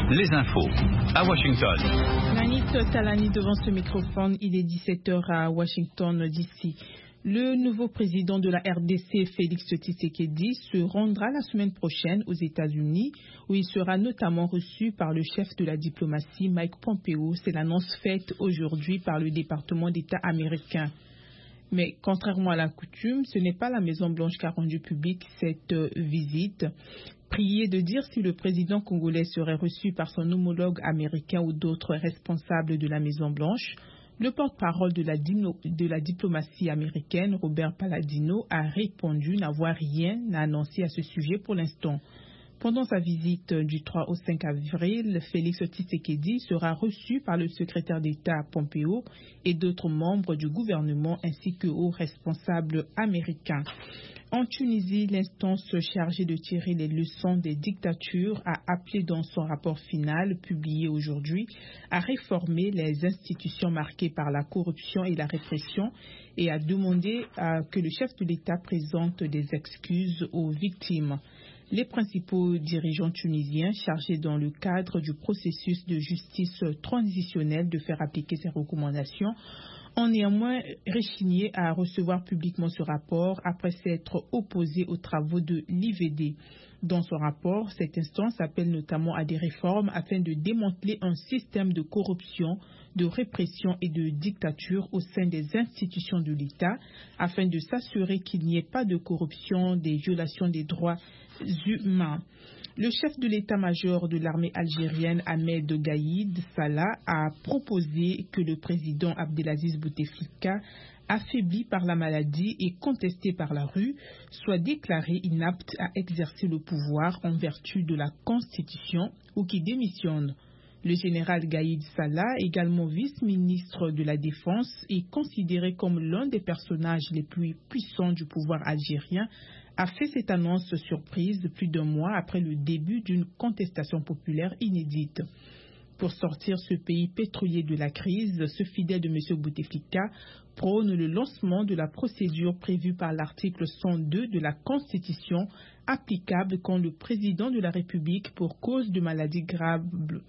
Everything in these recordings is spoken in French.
les infos à Washington. Manit Talani devant ce microphone, il est 17h à Washington DC. Le nouveau président de la RDC, Félix Tshisekedi, se rendra la semaine prochaine aux États-Unis, où il sera notamment reçu par le chef de la diplomatie, Mike Pompeo. C'est l'annonce faite aujourd'hui par le département d'État américain. Mais contrairement à la coutume, ce n'est pas la Maison-Blanche qui a rendu publique cette visite. Prié de dire si le président congolais serait reçu par son homologue américain ou d'autres responsables de la Maison-Blanche, le porte-parole de la diplomatie américaine, Robert Palladino, a répondu n'avoir rien à annoncer à ce sujet pour l'instant. Pendant sa visite du 3 au 5 avril, Félix Tshisekedi sera reçu par le secrétaire d'État Pompeo et d'autres membres du gouvernement ainsi que aux responsables américains. En Tunisie, l'instance chargée de tirer les leçons des dictatures a appelé dans son rapport final publié aujourd'hui à réformer les institutions marquées par la corruption et la répression et a demandé que le chef de l'État présente des excuses aux victimes. Les principaux dirigeants tunisiens chargés dans le cadre du processus de justice transitionnelle de faire appliquer ces recommandations ont néanmoins rechigné à recevoir publiquement ce rapport après s'être opposés aux travaux de l'IVD. Dans son rapport, cette instance appelle notamment à des réformes afin de démanteler un système de corruption, de répression et de dictature au sein des institutions de l'État afin de s'assurer qu'il n'y ait pas de corruption, des violations des droits humains. Le chef de l'état-major de l'armée algérienne, Ahmed Gaïd Salah, a proposé que le président Abdelaziz Bouteflika, affaibli par la maladie et contesté par la rue, soit déclaré inapte à exercer le pouvoir en vertu de la Constitution ou qui démissionne. Le général Gaïd Salah, également vice-ministre de la Défense, est considéré comme l'un des personnages les plus puissants du pouvoir algérien, a fait cette annonce surprise plus d'un mois après le début d'une contestation populaire inédite. Pour sortir ce pays pétrolier de la crise, ce fidèle de M. Bouteflika prône le lancement de la procédure prévue par l'article 102 de la Constitution applicable quand le président de la République, pour cause de maladie grave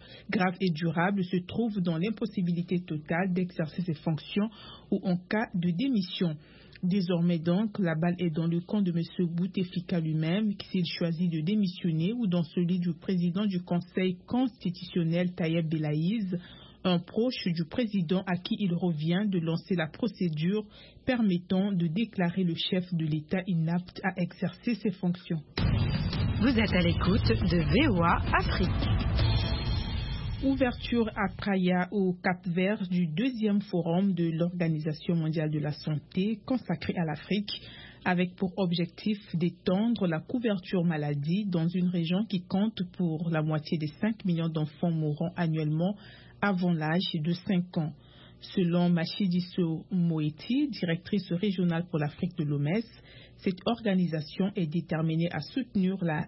et durable, se trouve dans l'impossibilité totale d'exercer ses fonctions ou en cas de démission. Désormais donc, la balle est dans le camp de M. Bouteflika lui-même, s'il choisit de démissionner, ou dans celui du président du Conseil constitutionnel Tayeb Belaïz, un proche du président à qui il revient de lancer la procédure permettant de déclarer le chef de l'État inapte à exercer ses fonctions. Vous êtes à l'écoute de VOA Afrique. Ouverture à Praia, au Cap-Vert, du deuxième forum de l'Organisation mondiale de la santé consacré à l'Afrique, avec pour objectif d'étendre la couverture maladie dans une région qui compte pour la moitié des 5 millions d'enfants mourant annuellement avant l'âge de 5 ans. Selon Matshidiso Moeti, directrice régionale pour l'Afrique de l'OMS, cette organisation est déterminée à soutenir la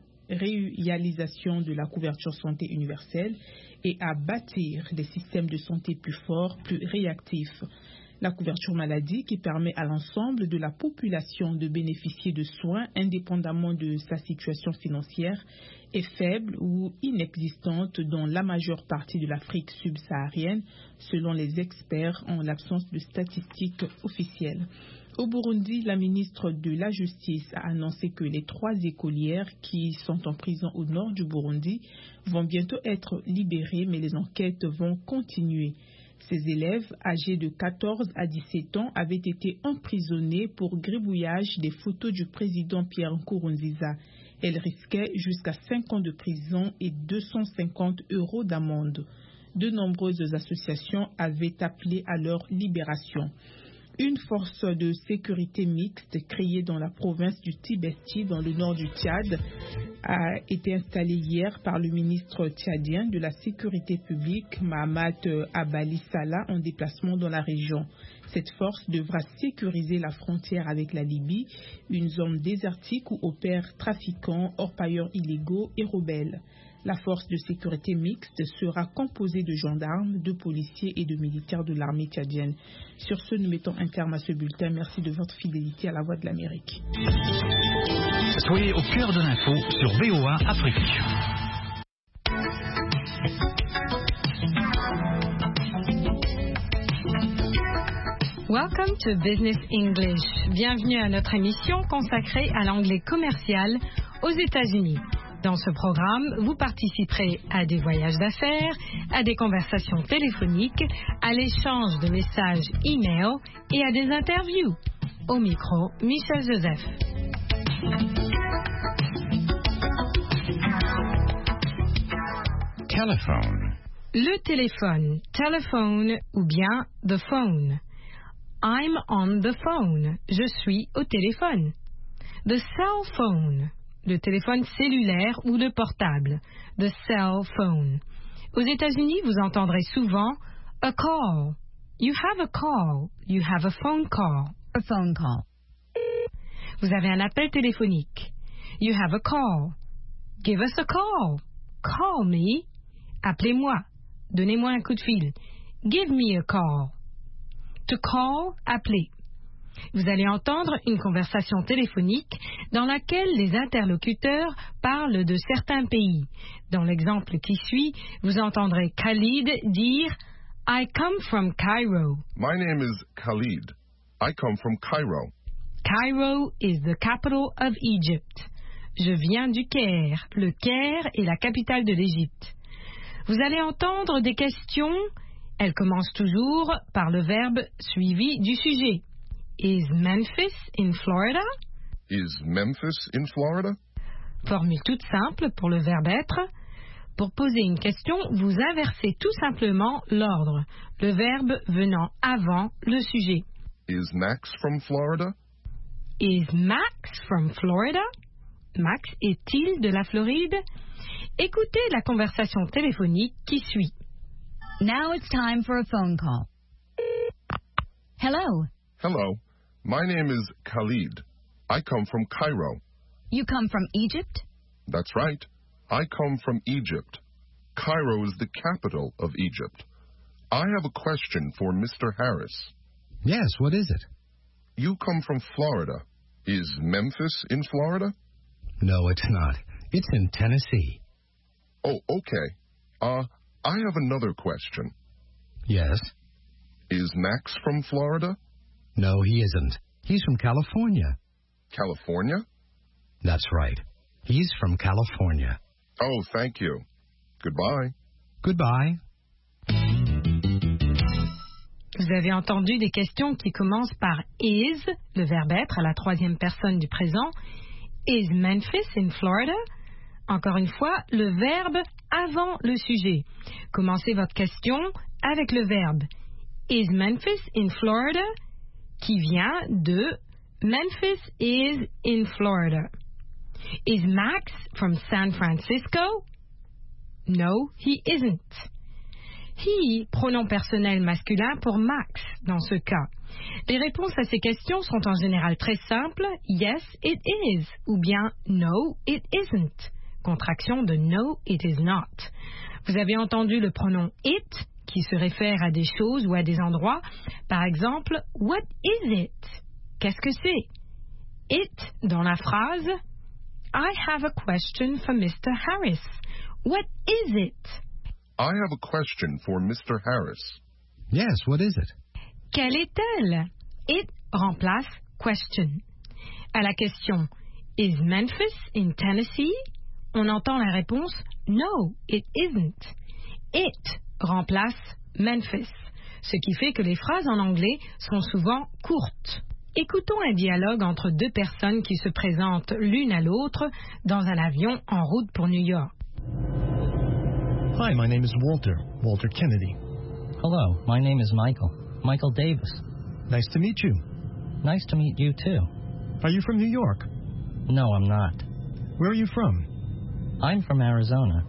réalisation de la couverture santé universelle et à bâtir des systèmes de santé plus forts, plus réactifs. La couverture maladie qui permet à l'ensemble de la population de bénéficier de soins indépendamment de sa situation financière est faible ou inexistante dans la majeure partie de l'Afrique subsaharienne, selon les experts en l'absence de statistiques officielles. Au Burundi, la ministre de la Justice a annoncé que les 3 écolières qui sont en prison au nord du Burundi vont bientôt être libérées, mais les enquêtes vont continuer. Ces élèves, âgés de 14 à 17 ans, avaient été emprisonnés pour gribouillage des photos du président Pierre Nkurunziza. Elles risquaient jusqu'à 5 ans de prison et 250 € d'amende. De nombreuses associations avaient appelé à leur libération. Une force de sécurité mixte créée dans la province du Tibesti, dans le nord du Tchad, a été installée hier par le ministre tchadien de la Sécurité publique, Mahamat Abali Salah, en déplacement dans la région. Cette force devra sécuriser la frontière avec la Libye, une zone désertique où opèrent trafiquants, orpailleurs illégaux et rebelles. La force de sécurité mixte sera composée de gendarmes, de policiers et de militaires de l'armée tchadienne. Sur ce, nous mettons un terme à ce bulletin. Merci de votre fidélité à la Voix de l'Amérique. Soyez au cœur de l'info sur VOA Afrique. Welcome to Business English. Bienvenue à notre émission consacrée à l'anglais commercial aux États-Unis. Dans ce programme, vous participerez à des voyages d'affaires, à des conversations téléphoniques, à l'échange de messages e-mail et à des interviews. Au micro, Michel Joseph. Telephone. Le téléphone, telephone ou bien the phone. I'm on the phone. Je suis au téléphone. The cell phone. Le téléphone cellulaire ou le portable. The cell phone. Aux États-Unis, vous entendrez souvent a call. You have a call. You have a phone call. A phone call. Vous avez un appel téléphonique. You have a call. Give us a call. Call me. Appelez-moi. Donnez-moi un coup de fil. Give me a call. To call, appeler. Vous allez entendre une conversation téléphonique dans laquelle les interlocuteurs parlent de certains pays. Dans l'exemple qui suit, vous entendrez Khalid dire « I come from Cairo ». My name is Khalid. I come from Cairo. Cairo is the capital of Egypt. Je viens du Caire. Le Caire est la capitale de l'Égypte. Vous allez entendre des questions. Elles commencent toujours par le verbe suivi du sujet. Is Memphis in Florida? Is Memphis in Florida? Formule toute simple pour le verbe être. Pour poser une question, vous inversez tout simplement l'ordre, le verbe venant avant le sujet. Is Max from Florida? Is Max from Florida? Max est-il de la Floride? Écoutez la conversation téléphonique qui suit. Now it's time for a phone call. Hello. Hello. My name is Khalid. I come from Cairo. You come from Egypt? That's right. I come from Egypt. Cairo is the capital of Egypt. I have a question for Mr. Harris. Yes, what is it? You come from Florida. Is Memphis in Florida? No, it's not. It's in Tennessee. Oh, okay. I have another question. Yes? Is Max from Florida? No, he isn't. He's from California. California? That's right. He's from California. Oh, thank you. Goodbye. Goodbye. Vous avez entendu des questions qui commencent par is, le verbe être à la troisième personne du présent. Is Memphis in Florida? Encore une fois, le verbe avant le sujet. Commencez votre question avec le verbe Is Memphis in Florida? Qui vient de Memphis is in Florida. Is Max from San Francisco? No, he isn't. He, pronom personnel masculin pour Max dans ce cas. Les réponses à ces questions sont en général très simples. Yes, it is. Ou bien no, it isn't. Contraction de no, it is not. Vous avez entendu le pronom it qui se réfère à des choses ou à des endroits. Par exemple, what is it? Qu'est-ce que c'est? It dans la phrase I have a question for Mr. Harris. What is it? I have a question for Mr. Harris. Yes, what is it? Quelle est-elle? It remplace question. À la question Is Memphis in Tennessee? On entend la réponse No, it isn't. It remplace Memphis, ce qui fait que les phrases en anglais sont souvent courtes. Écoutons un dialogue entre deux personnes qui se présentent l'une à l'autre dans un avion en route pour New York. Hi, my name is Walter Kennedy. Hello, my name is Michael Davis. Nice to meet you. Nice to meet you too. Are you from New York? No, I'm not. Where are you from? I'm from Arizona.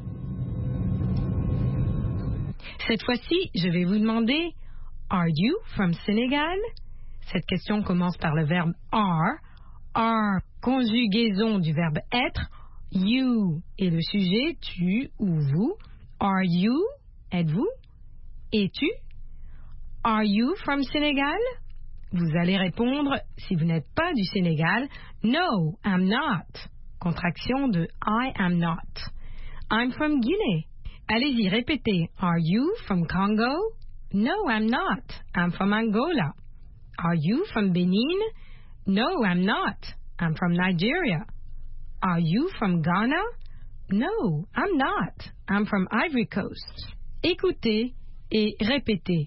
Cette fois-ci, je vais vous demander Are you from Senegal? Cette question commence par le verbe are, conjugaison du verbe être, you et le sujet, tu ou vous. Are you? Êtes-vous? Es-tu? Are you from Senegal? Vous allez répondre, si vous n'êtes pas du Sénégal, No, I'm not. Contraction de I am not. I'm from Guinée. Allez-y, répétez. Are you from Congo? No, I'm not. I'm from Angola. Are you from Benin? No, I'm not. I'm from Nigeria. Are you from Ghana? No, I'm not. I'm from Ivory Coast. Écoutez et répétez.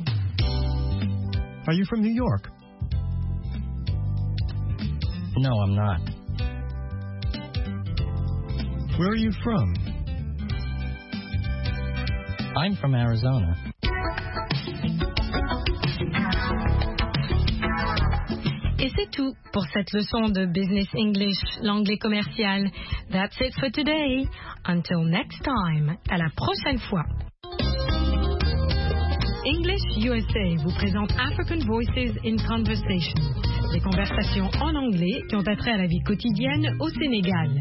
Are you from New York? No, I'm not. Where are you from? I'm from Arizona. Et c'est tout pour cette leçon de Business English, l'anglais commercial. That's it for today. Until next time. À la prochaine fois. English USA vous présente African Voices in Conversation. Des conversations en anglais qui ont attrait à la vie quotidienne au Sénégal.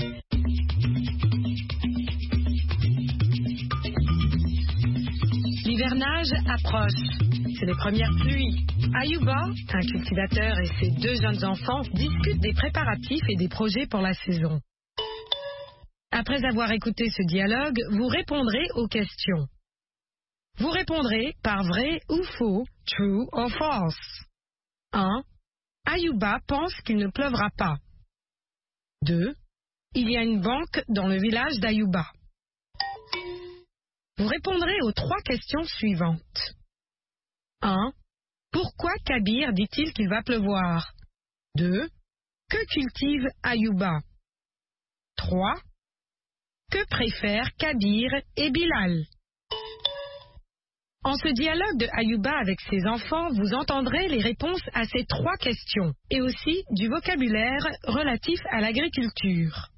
L'hivernage approche. C'est les premières pluies. Ayuba, un cultivateur et ses 2 jeunes enfants discutent des préparatifs et des projets pour la saison. Après avoir écouté ce dialogue, vous répondrez aux questions. Vous répondrez par vrai ou faux, true or false. 1. Ayuba pense qu'il ne pleuvra pas. 2. Il y a une banque dans le village d'Ayuba. Vous répondrez aux 3 questions suivantes. 1. Pourquoi Kabir dit-il qu'il va pleuvoir? 2. Que cultive Ayuba? 3. Que préfèrent Kabir et Bilal? En ce dialogue de Ayuba avec ses enfants, vous entendrez les réponses à ces 3 questions et aussi du vocabulaire relatif à l'agriculture.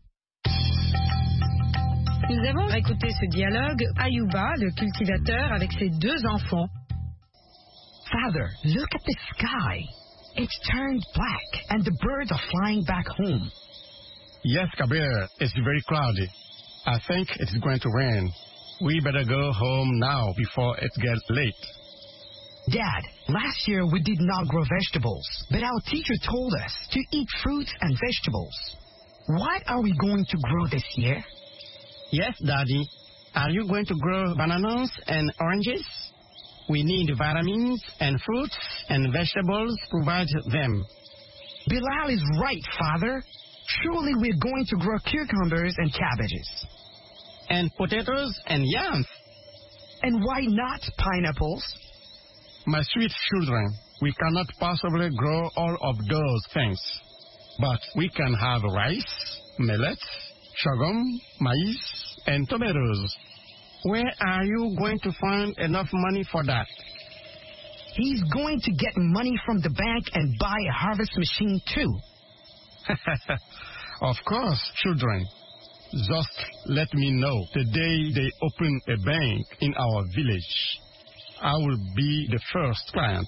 Nous avons écouté ce dialogue, Ayuba, le cultivateur, avec ses 2 enfants. Father, look at the sky. It's turned black and the birds are flying back home. Yes, Kabir, it's very cloudy. I think it's going to rain. We better go home now before it gets late. Dad, last year we did not grow vegetables, but our teacher told us to eat fruits and vegetables. What are we going to grow this year? Yes, Daddy. Are you going to grow bananas and oranges? We need vitamins and fruits and vegetables provide them. Bilal is right, Father. Surely we're going to grow cucumbers and cabbages. And potatoes and yams. And why not pineapples? My sweet children, we cannot possibly grow all of those things. But we can have rice, millet, sorghum, maize, and tomatoes. Where are you going to find enough money for that? He's going to get money from the bank and buy a harvest machine too. Of course, children. Just let me know the day they open a bank in our village. I will be the first client.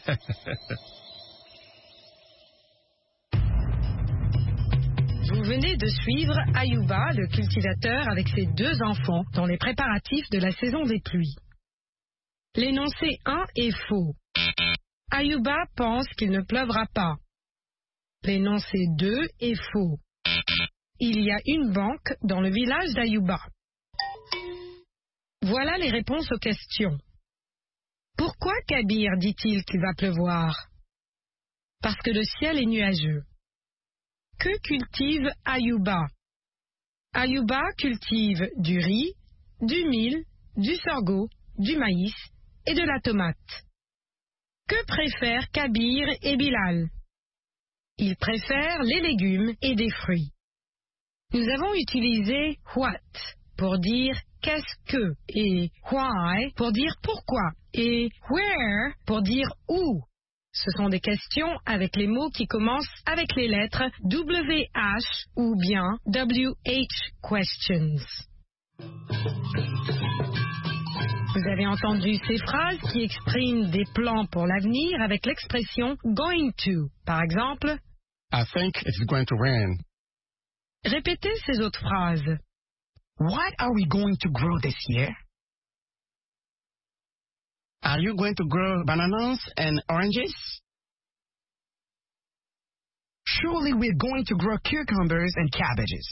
Vous venez de suivre Ayuba, le cultivateur, avec ses 2 enfants dans les préparatifs de la saison des pluies. L'énoncé 1 est faux. Ayuba pense qu'il ne pleuvra pas. L'énoncé 2 est faux. Il y a une banque dans le village d'Ayuba. Voilà les réponses aux questions. Pourquoi Kabir dit-il qu'il va pleuvoir? Parce que le ciel est nuageux. Que cultive Ayuba? Ayuba cultive du riz, du mil, du sorgho, du maïs et de la tomate. Que préfèrent Kabir et Bilal? Ils préfèrent les légumes et des fruits. Nous avons utilisé what pour dire qu'est-ce que et why pour dire pourquoi et where pour dire où. Ce sont des questions avec les mots qui commencent avec les lettres WH ou bien WH questions. Vous avez entendu ces phrases qui expriment des plans pour l'avenir avec l'expression going to. Par exemple, I think it's going to rain. Répétez ces autres phrases. What are we going to grow this year? Are you going to grow bananas and oranges? Surely we're going to grow cucumbers and cabbages.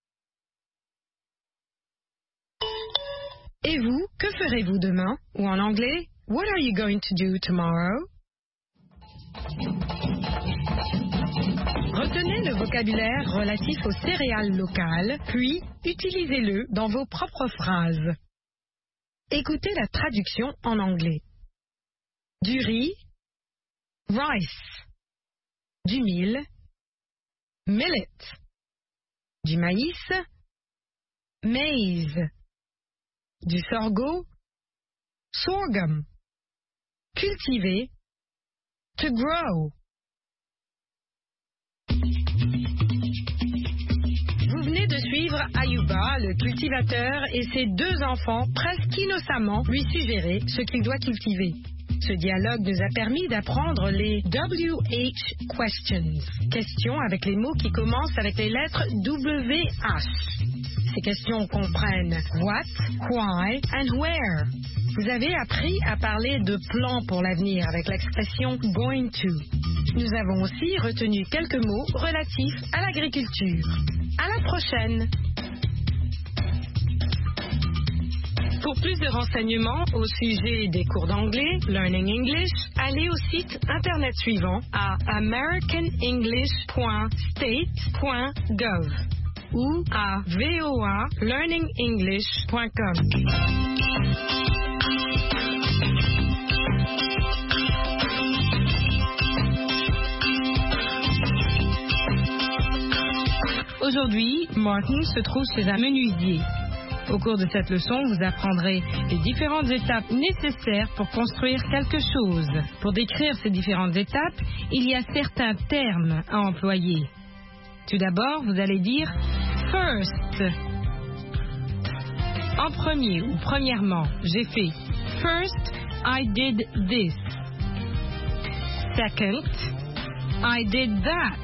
Et vous, que ferez-vous demain? Ou en anglais, what are you going to do tomorrow? Retenez le vocabulaire relatif aux céréales locales, puis utilisez-le dans vos propres phrases. Écoutez la traduction en anglais. Du riz, rice. Du mil, millet. Du maïs, maize. Du sorgho, sorghum. Cultiver, to grow. Vous venez de suivre Ayuba, le cultivateur, et ses 2 enfants presque innocemment lui suggérer ce qu'il doit cultiver. Ce dialogue nous a permis d'apprendre les WH questions, questions avec les mots qui commencent avec les lettres WH. Ces questions comprennent what, why and where. Vous avez appris à parler de plans pour l'avenir avec l'expression going to. Nous avons aussi retenu quelques mots relatifs à l'agriculture. À la prochaine! Pour plus de renseignements au sujet des cours d'anglais, Learning English, allez au site internet suivant à americanenglish.state.gov ou à voalearningenglish.com. Aujourd'hui, Martin se trouve chez un menuisier. Au cours de cette leçon, vous apprendrez les différentes étapes nécessaires pour construire quelque chose. Pour décrire ces différentes étapes, il y a certains termes à employer. Tout d'abord, vous allez dire first. En premier ou premièrement, j'ai fait first, I did this. Second, I did that.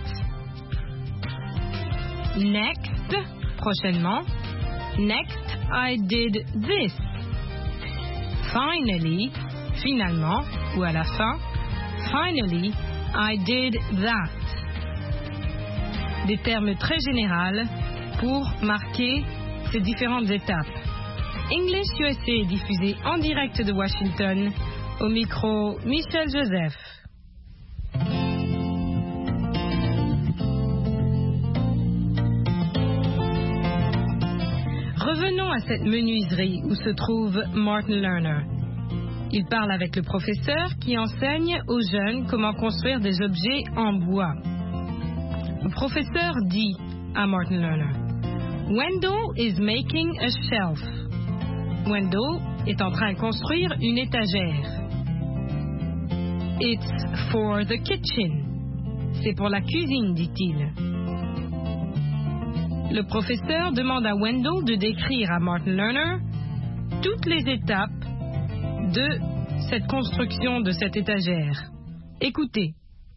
Next, prochainement. Next, I did this. Finally, finalement, ou à la fin. Finally, I did that. Des termes très généraux pour marquer ces différentes étapes. English USA est diffusé en direct de Washington. Au micro, Michel Joseph. Revenons à cette menuiserie où se trouve Martin Lerner. Il parle avec le professeur qui enseigne aux jeunes comment construire des objets en bois. Le professeur dit à Martin Lerner, Wendell is making a shelf. Wendell est en train de construire une étagère. It's for the kitchen. C'est pour la cuisine, dit-il. Le professeur demande à Wendell de décrire à Martin Lerner toutes les étapes de cette construction de cette étagère. Écoutez.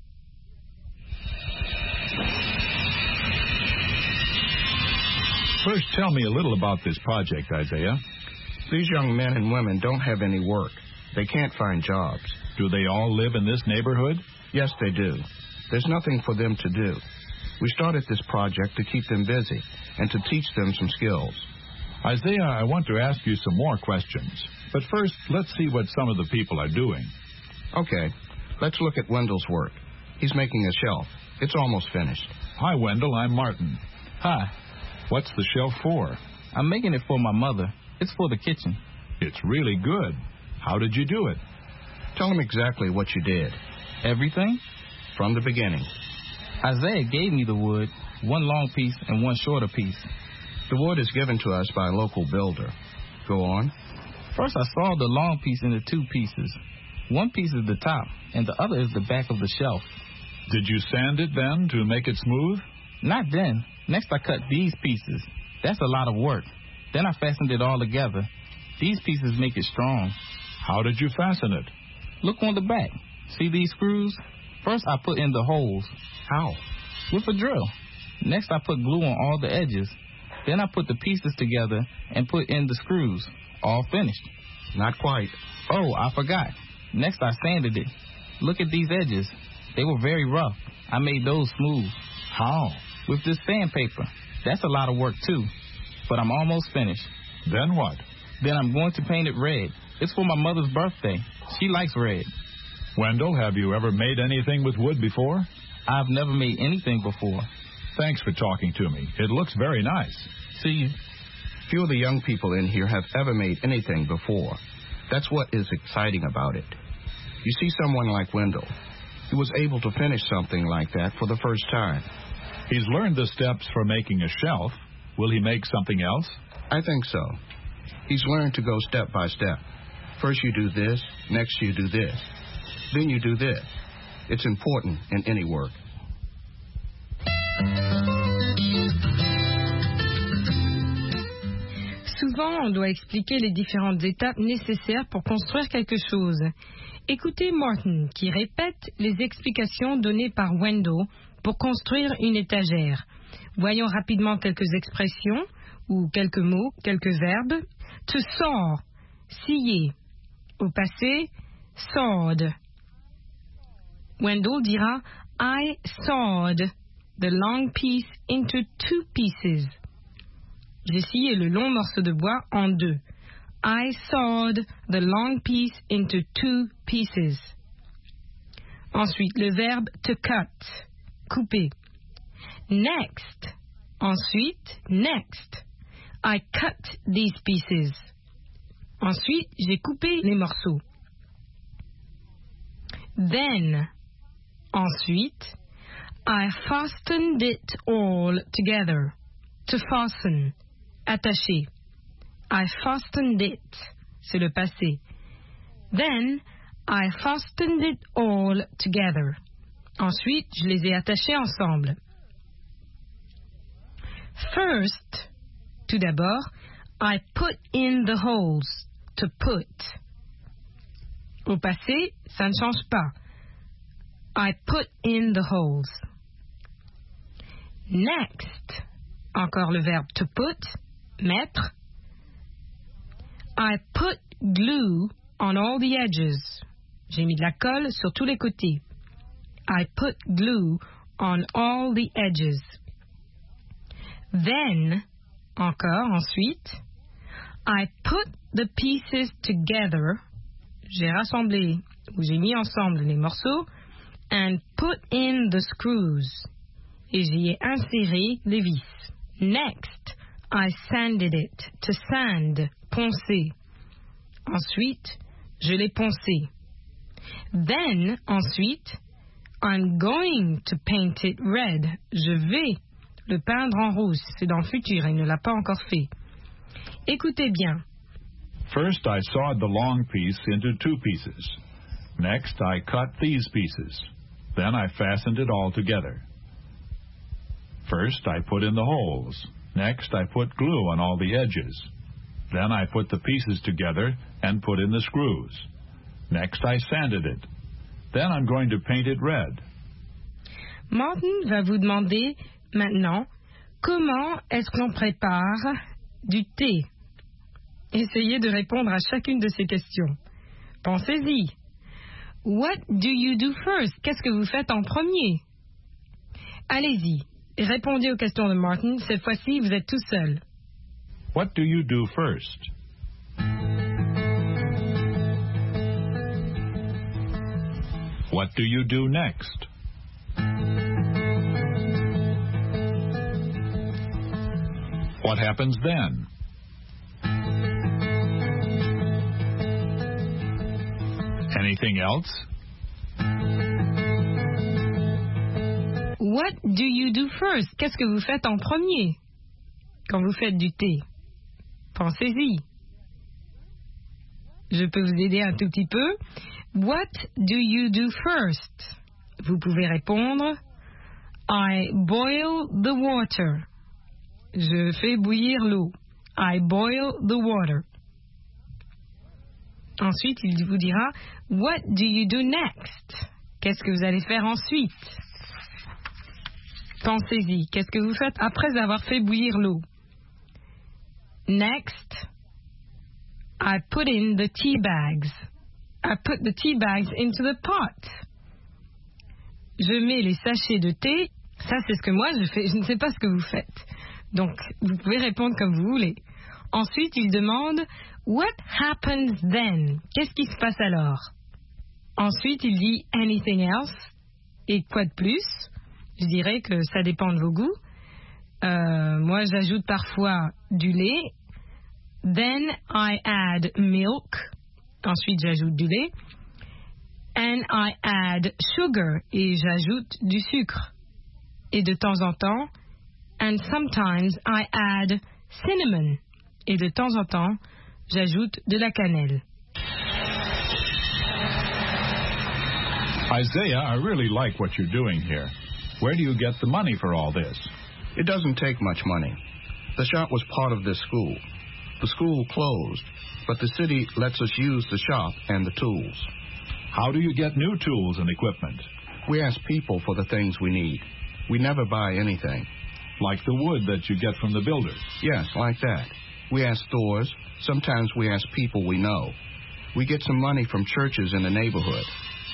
First, tell me a little about this project, Isaiah. These young men and women don't have any work. They can't find jobs. Do they all live in this neighborhood? Yes, they do. There's nothing for them to do. We started this project to keep them busy and to teach them some skills. Isaiah, I want to ask you some more questions. But first, let's see what some of the people are doing. Okay, let's look at Wendell's work. He's making a shelf. It's almost finished. Hi, Wendell. I'm Martin. Hi. What's the shelf for? I'm making it for my mother. It's for the kitchen. It's really good. How did you do it? Tell them exactly what you did. Everything? From the beginning. Isaiah gave me the wood, one long piece and one shorter piece. The wood is given to us by a local builder. Go on. First, I sawed the long piece into 2 pieces. One piece is the top, and the other is the back of the shelf. Did you sand it then to make it smooth? Not then. Next, I cut these pieces. That's a lot of work. Then I fastened it all together. These pieces make it strong. How did you fasten it? Look on the back. See these screws? First, I put in the holes. How? With a drill. Next, I put glue on all the edges. Then I put the pieces together and put in the screws. All finished. Not quite. Oh, I forgot. Next, I sanded it. Look at these edges. They were very rough. I made those smooth. How? With this sandpaper. That's a lot of work, too. But I'm almost finished. Then what? Then I'm going to paint it red. It's for my mother's birthday. She likes red. Wendell, have you ever made anything with wood before? I've never made anything before. Thanks for talking to me. It looks very nice. See you. Few of the young people in here have ever made anything before. That's what is exciting about it. You see someone like Wendell. He was able to finish something like that for the first time. He's learned the steps for making a shelf. Will he make something else? I think so. He's learned to go step by step. First you do this, next you do this. Then you do this. It's important in any work. Souvent, on doit expliquer les différentes étapes nécessaires pour construire quelque chose. Écoutez Martin qui répète les explications données par Wendell pour construire une étagère. Voyons rapidement quelques expressions ou quelques mots, quelques verbes. To saw, scier. Au passé, sawed. Wendell dira I sawed the long piece into 2 pieces. J'ai scié le long morceau de bois en 2. I sawed the long piece into 2 pieces. Ensuite, le verbe to cut, couper. Next. Ensuite, next. I cut these pieces. Ensuite, j'ai coupé les morceaux. Then. Ensuite, I fastened it all together. To fasten. Attacher. I fastened it. C'est le passé. Then, I fastened it all together. Ensuite, je les ai attachés ensemble. First, tout d'abord, I put in the holes. To put. Au passé, ça ne change pas. I put in the holes. Next, encore le verbe to put, mettre. I put glue on all the edges. J'ai mis de la colle sur tous les côtés. I put glue on all the edges. Then, encore ensuite, I put the pieces together. J'ai rassemblé ou j'ai mis ensemble les morceaux and put in the screws. Et j'y ai inséré les vis. Next, I sanded it. To sand, poncer. Ensuite, je l'ai poncé. Then, ensuite, I'm going to paint it red. Je vais le peindre en rouge. C'est dans le futur, il ne l'a pas encore fait. Écoutez bien. First, I sawed the long piece into 2 pieces. Next, I cut these pieces. Then I fastened it all together. First, I put in the holes. Next, I put glue on all the edges. Then I put the pieces together and put in the screws. Next, I sanded it. Then I'm going to paint it red. Martin va vous demander maintenant comment est-ce qu'on prépare du thé. Essayez de répondre à chacune de ces questions. Pensez-y. What do you do first? Qu'est-ce que vous faites en premier? Allez-y. Répondez aux questions de Martin. Cette fois-ci, vous êtes tout seul. What do you do first? What do you do next? What happens then? Anything else? What do you do first? Qu'est-ce que vous faites en premier quand vous faites du thé? Pensez-y. Je peux vous aider un tout petit peu. What do you do first? Vous pouvez répondre I boil the water. Je fais bouillir l'eau. I boil the water. Ensuite, il vous dira What do you do next? Qu'est-ce que vous allez faire ensuite? Pensez-y. Qu'est-ce que vous faites après avoir fait bouillir l'eau? Next, I put in the tea bags. I put the tea bags into the pot. Je mets les sachets de thé. Ça, c'est ce que moi je fais. Je ne sais pas ce que vous faites. Donc, vous pouvez répondre comme vous voulez. Ensuite, il demande What happens then? Qu'est-ce qui se passe alors? Ensuite, il dit anything else. Et quoi de plus? Je dirais que ça dépend de vos goûts. Moi, j'ajoute parfois du lait. Then I add milk. Ensuite, j'ajoute du lait. And I add sugar. Et j'ajoute du sucre. Et de temps en temps, and sometimes I add cinnamon. Et de temps en temps, j'ajoute de la cannelle. Isaiah, I really like what you're doing here. Where do you get the money for all this? It doesn't take much money. The shop was part of this school. The school closed, but the city lets us use the shop and the tools. How do you get new tools and equipment? We ask people for the things we need. We never buy anything. Like the wood that you get from the builders? Yes, like that. We ask stores. Sometimes we ask people we know. We get some money from churches in the neighborhood.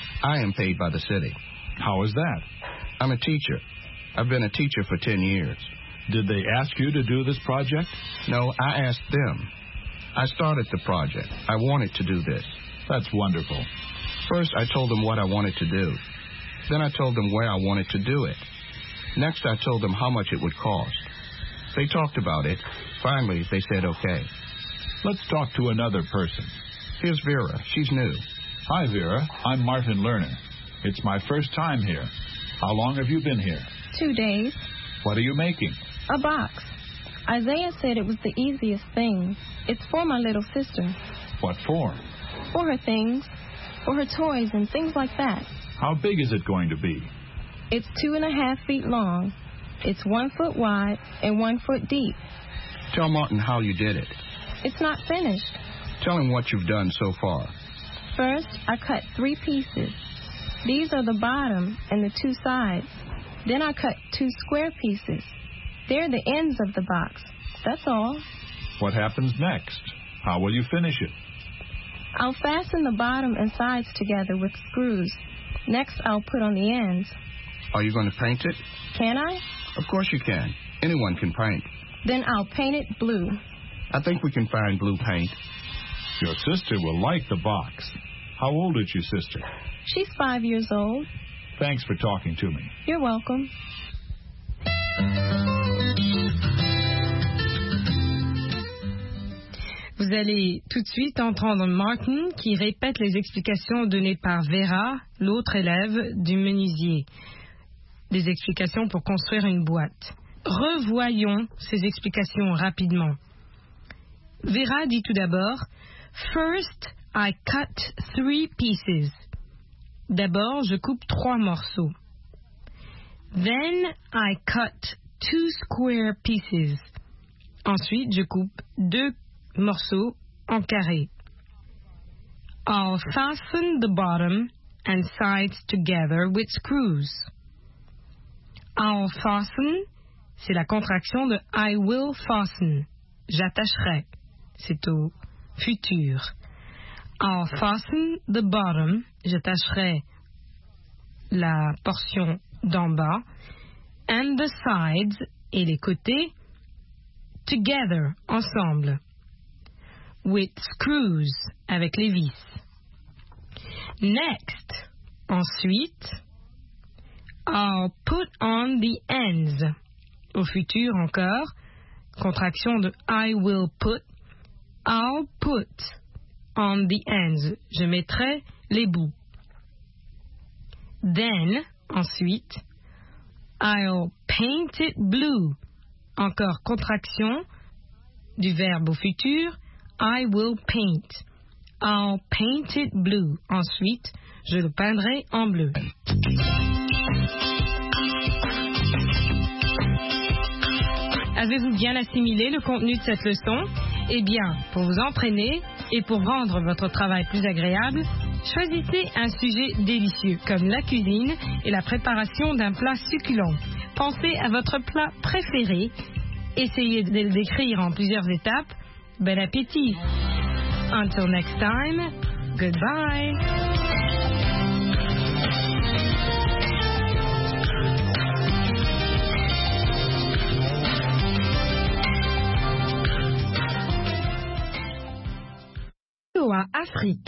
I am paid by the city. How is that? I'm a teacher. I've been a teacher for 10 years. Did they ask you to do this project? No, I asked them. I started the project. I wanted to do this. That's wonderful. First, I told them what I wanted to do. Then I told them where I wanted to do it. Next, I told them how much it would cost. They talked about it. Finally, they said okay. Let's talk to another person. Here's Vera. She's new. Hi, Vera. I'm Martin Lerner. It's my first time here. How long have you been here? 2 days. What are you making? A box. Isaiah said it was the easiest thing. It's for my little sister. What for? For her things. For her toys and things like that. How big is it going to be? It's 2.5 feet long. It's 1 foot wide and 1 foot deep. Tell Martin how you did it. It's not finished. Tell him what you've done so far. First, I cut 3 pieces. These are the bottom and the 2 sides. Then I cut 2 square pieces. They're the ends of the box. That's all. What happens next? How will you finish it? I'll fasten the bottom and sides together with screws. Next, I'll put on the ends. Are you going to paint it? Can I? Of course you can. Anyone can paint. Then I'll paint it blue. I think we can find blue paint. Your sister will like the box. How old is your sister? She's 5 years old. Thanks for talking to me. You're welcome. Vous allez tout de suite entendre Martin qui répète les explications données par Vera, l'autre élève du menuisier. Des explications pour construire une boîte. Revoyons ces explications rapidement. Vera dit tout d'abord, First, I cut 3 pieces. D'abord, je coupe 3 morceaux. Then, I cut 2 square pieces. Ensuite, je coupe 2 morceaux en carré. I'll fasten the bottom and sides together with screws. I'll fasten, c'est la contraction de I will fasten. J'attacherai. C'est au futur. I'll fasten the bottom. J'attacherai la portion d'en bas. And the sides, et les côtés, together, ensemble. With screws, avec les vis. Next, ensuite, I'll put on the ends. Au futur encore, contraction de I will put. I'll put on the ends. Je mettrai les bouts. Then, ensuite, I'll paint it blue. Encore contraction du verbe au futur. I will paint. I'll paint it blue. Ensuite, je le peindrai en bleu. Avez-vous bien assimilé le contenu de cette leçon? Eh bien, pour vous entraîner et pour rendre votre travail plus agréable, choisissez un sujet délicieux comme la cuisine et la préparation d'un plat succulent. Pensez à votre plat préféré. Essayez de le décrire en plusieurs étapes. Bon appétit! Until next time, goodbye! Afrique.